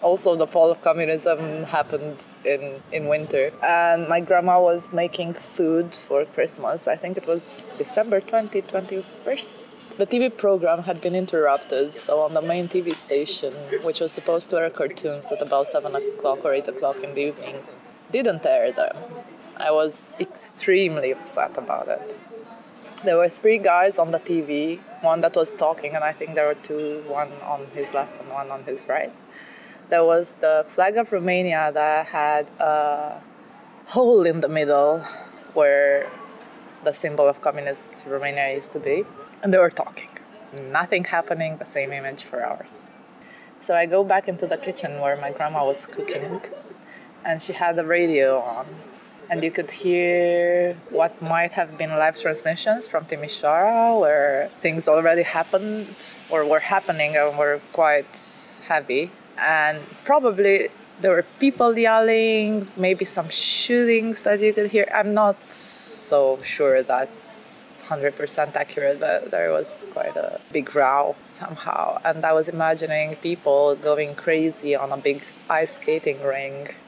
Also, the fall of communism happened in winter. And my grandma was making food for Christmas. I think it was December 2021. The TV program had been interrupted, so on the main TV station, which was supposed to air cartoons at about 7 o'clock or 8 o'clock in the evening, didn't air them. I was extremely upset about it. There were 3 guys on the TV, one that was talking, and I think there were 2, one on his left and one on his right. There was the flag of Romania that had a hole in the middle where the symbol of communist Romania used to be. And they were talking. Nothing happening, the same image for hours. So I go back into the kitchen where my grandma was cooking, and she had the radio on. And you could hear what might have been live transmissions from Timișoara, where things already happened or were happening and were quite heavy. And probably there were people yelling, maybe some shootings that you could hear. I'm not so sure that's 100% accurate, but there was quite a big row somehow. And I was imagining people going crazy on a big ice skating ring